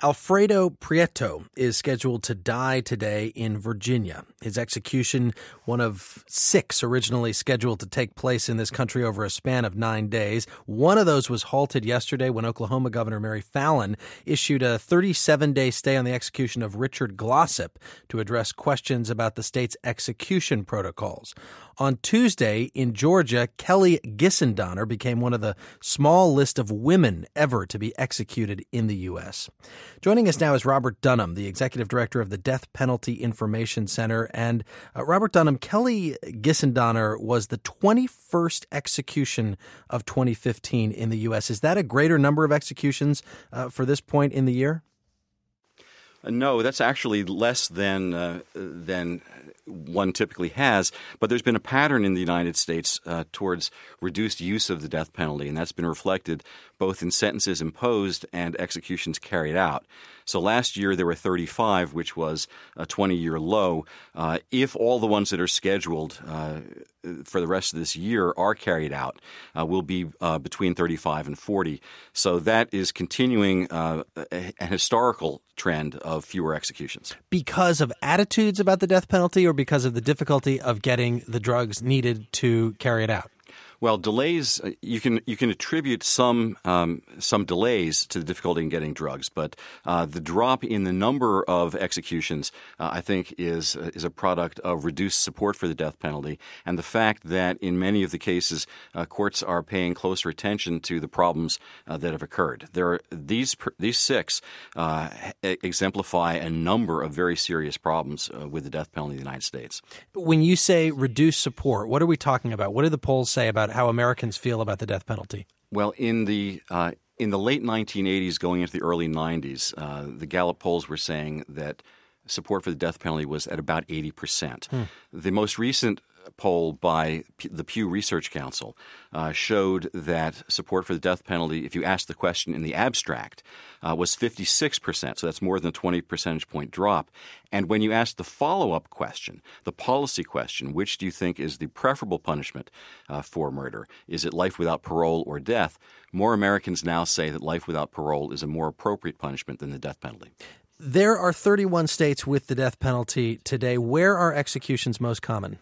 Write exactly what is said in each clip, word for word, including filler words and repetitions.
Alfredo Prieto is scheduled to die today in Virginia. His execution, one of six originally scheduled to take place in this country over a span of nine days. One of those was halted yesterday when Oklahoma Governor Mary Fallin issued a thirty-seven day stay on the execution of Richard Glossip to address questions about the state's execution protocols. On Tuesday in Georgia, Kelly Gissendoner became one of the small list of women ever to be executed in the U S. Joining us now is Robert Dunham, the executive director of the Death Penalty Information Center. And uh, Robert Dunham, Kelly Gissendoner was the twenty-first execution of twenty fifteen in the U S. Is that a greater number of executions uh, for this point in the year? Uh, no, that's actually less than uh, than one typically has, but there's been a pattern in the United States uh, towards reduced use of the death penalty, and that's been reflected both in sentences imposed and executions carried out. So last year there were thirty-five, which was a twenty-year low. Uh, if all the ones that are scheduled uh, for the rest of this year are carried out, uh, we'll be uh, between thirty-five and forty. So that is continuing uh, a, a historical trend of fewer executions. Because of attitudes about the death penalty or because of the difficulty of getting the drugs needed to carry it out? Well, delays, you can you can attribute some um, some delays to the difficulty in getting drugs, but uh, the drop in the number of executions, uh, I think, is uh, is a product of reduced support for the death penalty, and the fact that in many of the cases, uh, courts are paying closer attention to the problems uh, that have occurred. There are these these six uh, exemplify a number of very serious problems uh, with the death penalty in the United States. When you say reduced support, what are we talking about? What do the polls say about how Americans feel about the death penalty? Well, in the uh, in the late nineteen eighties, going into the early nineties, uh, the Gallup polls were saying that support for the death penalty was at about eighty percent. Hmm. The most recent poll by P- the Pew Research Council uh, showed that support for the death penalty, if you asked the question in the abstract, uh, was fifty-six percent. So that's more than a twenty percentage point drop. And when you asked the follow-up question, the policy question, which do you think is the preferable punishment uh, for murder? Is it life without parole or death? More Americans now say that life without parole is a more appropriate punishment than the death penalty. There are thirty-one states with the death penalty today. Where are executions most common?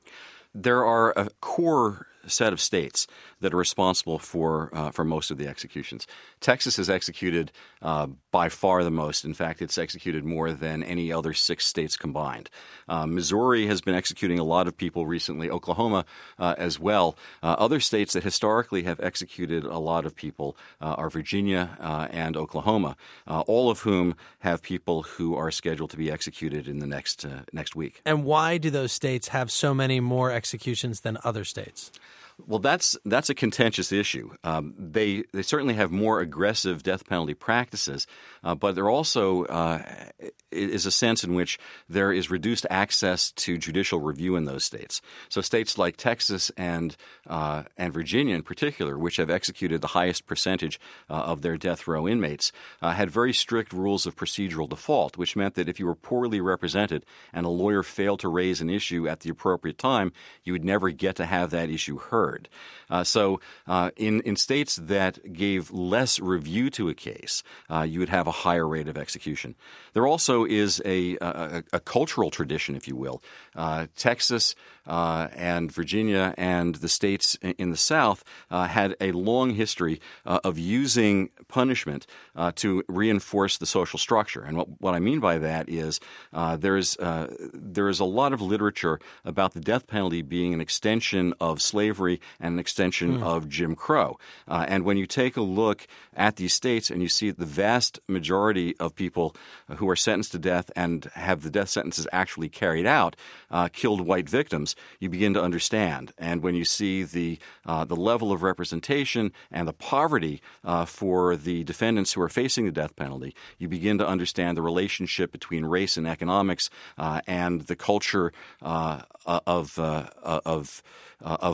There are a core set of states that are responsible for uh, for most of the executions. Texas has executed uh, by far the most. In fact, it's executed more than any other six states combined. Uh, Missouri has been executing a lot of people recently, Oklahoma uh, as well. Uh, other states that historically have executed a lot of people uh, are Virginia uh, and Oklahoma, uh, all of whom have people who are scheduled to be executed in the next uh, next week. And why do those states have so many more executions than other states? Well, that's that's a contentious issue. Um, they they certainly have more aggressive death penalty practices, uh, but there also uh, is a sense in which there is reduced access to judicial review in those states. So states like Texas and uh, and Virginia in particular, which have executed the highest percentage uh, of their death row inmates, uh, had very strict rules of procedural default, which meant that if you were poorly represented and a lawyer failed to raise an issue at the appropriate time, you would never get to have that issue heard. Uh, so uh, in, in states that gave less review to a case, uh, you would have a higher rate of execution. There also is a, a, a cultural tradition, if you will. Uh, Texas uh, and Virginia and the states in the South uh, had a long history uh, of using punishment uh, to reinforce the social structure. And what, what I mean by that is uh, there's uh, there is a lot of literature about the death penalty being an extension of slavery and an extension mm. of Jim Crow. Uh, and when you take a look at these states and you see the vast majority of people who are sentenced to death and have the death sentences actually carried out, uh, killed white victims, you begin to understand. And when you see the uh, the level of representation and the poverty uh, for the defendants who are facing the death penalty, you begin to understand the relationship between race and economics uh, and the culture uh, of uh, of uh, of violence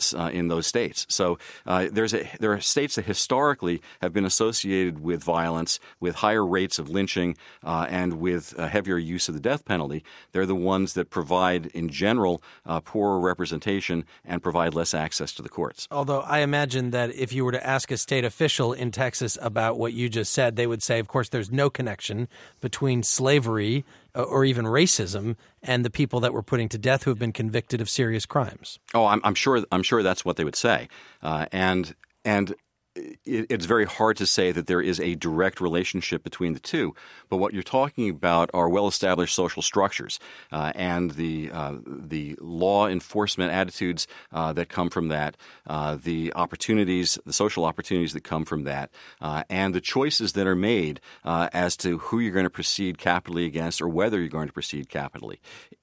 violence uh, in those states. So uh, there's a, there are states that historically have been associated with violence, with higher rates of lynching, uh, and with a heavier use of the death penalty. They're the ones that provide, in general, uh, poorer representation and provide less access to the courts. Although I imagine that if you were to ask a state official in Texas about what you just said, they would say, of course, there's no connection between slavery or even racism and the people that we're putting to death who have been convicted of serious crimes. Oh, I'm, I'm sure. I'm sure that's what they would say, uh, and and. It's very hard to say that there is a direct relationship between the two. But what you're talking about are well-established social structures uh, and the uh, the law enforcement attitudes uh, that come from that, uh, the opportunities, the social opportunities that come from that, uh, and the choices that are made uh, as to who you're going to proceed capitally against or whether you're going to proceed capitally.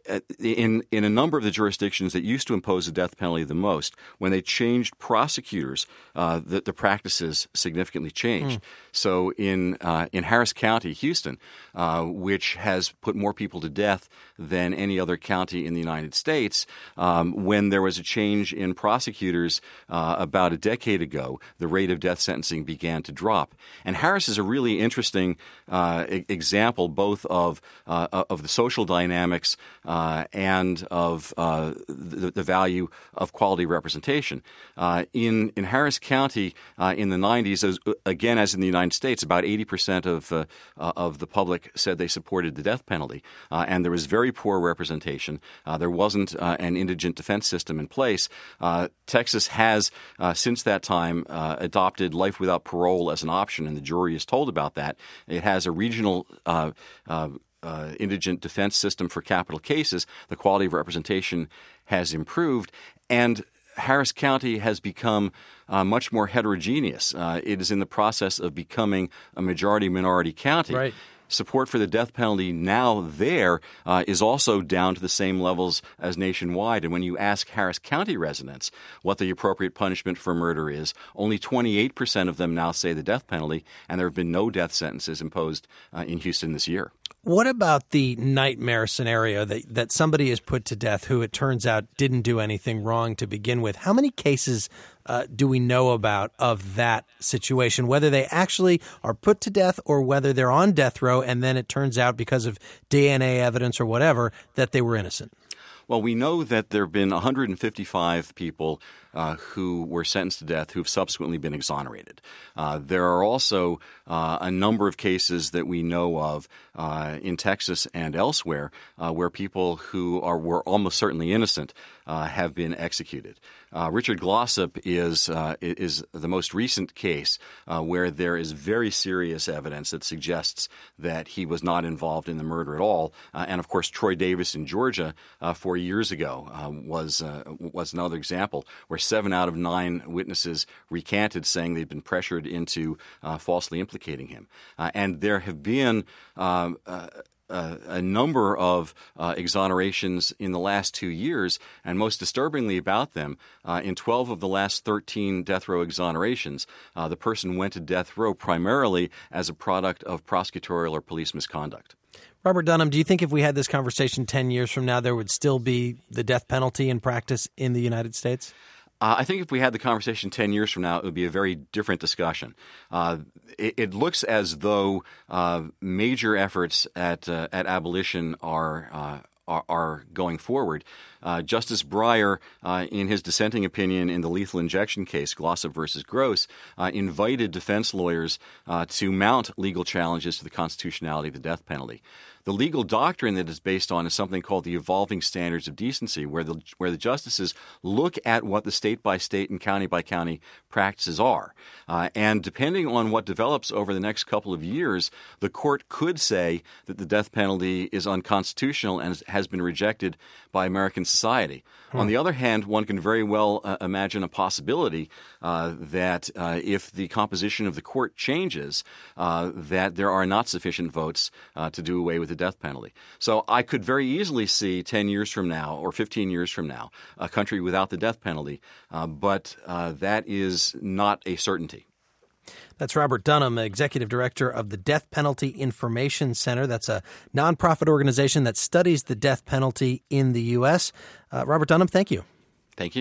In in a number of the jurisdictions that used to impose the death penalty the most, when they changed prosecutors, uh, the, the practices significantly changed. Mm. So in uh, in Harris County, Houston, uh, which has put more people to death than any other county in the United States, um, when there was a change in prosecutors uh, about a decade ago, the rate of death sentencing began to drop. And Harris is a really interesting uh, e- example both of uh, of the social dynamics uh, and of uh, the, the value of quality representation. Uh, in in Harris County uh, in the nineties, as, again as in the United States, about eighty percent of uh, uh, of the public said they supported the death penalty, uh, and there was very poor representation. Uh, there wasn't uh, an indigent defense system in place. Uh, Texas has, uh, since that time, uh, adopted life without parole as an option, and the jury is told about that. It has a regional uh, uh, uh, indigent defense system for capital cases. The quality of representation has improved, and Harris County has become uh, much more heterogeneous. Uh, it is in the process of becoming a majority-minority county. Right. Support for the death penalty now there uh, is also down to the same levels as nationwide. And when you ask Harris County residents what the appropriate punishment for murder is, only twenty-eight percent of them now say the death penalty, and there have been no death sentences imposed uh, in Houston this year. What about the nightmare scenario that, that somebody is put to death who it turns out didn't do anything wrong to begin with? How many cases uh, do we know about of that situation, whether they actually are put to death or whether they're on death row and then it turns out because of D N A evidence or whatever that they were innocent? Well, we know that there have been one hundred fifty-five people uh, who were sentenced to death who have subsequently been exonerated. Uh, there are also uh, a number of cases that we know of uh, in Texas and elsewhere uh, where people who are were almost certainly innocent uh, have been executed. Uh, Richard Glossop is uh, is the most recent case uh, where there is very serious evidence that suggests that he was not involved in the murder at all. Uh, and of course, Troy Davis in Georgia uh, four years ago uh, was uh, was another example where seven out of nine witnesses recanted, saying they'd been pressured into uh, falsely implicating him. Uh, and there have been um, uh, Uh, a number of uh, exonerations in the last two years, and most disturbingly about them, uh, in twelve of the last thirteen death row exonerations, uh, the person went to death row primarily as a product of prosecutorial or police misconduct. Robert Dunham, do you think if we had this conversation ten years from now, there would still be the death penalty in practice in the United States? Uh, I think if we had the conversation ten years from now, it would be a very different discussion. Uh, it, it looks as though uh, major efforts at uh, at abolition are, uh, are are going forward. Uh, Justice Breyer, uh, in his dissenting opinion in the lethal injection case, Glossop versus Gross, uh, invited defense lawyers uh, to mount legal challenges to the constitutionality of the death penalty. The legal doctrine that is based on is something called the evolving standards of decency, where the where the justices look at what the state-by-state and county-by-county practices are. Uh, and depending on what develops over the next couple of years, the court could say that the death penalty is unconstitutional and has been rejected by American society. Hmm. On the other hand, one can very well uh, imagine a possibility uh, that uh, if the composition of the court changes, uh, that there are not sufficient votes uh, to do away with the death penalty. So I could very easily see ten years from now or fifteen years from now a country without the death penalty, uh, but uh, that is not a certainty. That's Robert Dunham, Executive Director of the Death Penalty Information Center. That's a nonprofit organization that studies the death penalty in the U S. Uh, Robert Dunham, thank you. Thank you.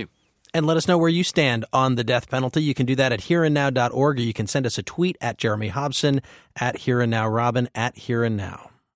And let us know where you stand on the death penalty. You can do that at here and now dot org, or you can send us a tweet at Jeremy Hobson, at Here and Now Robin, at Here and Now.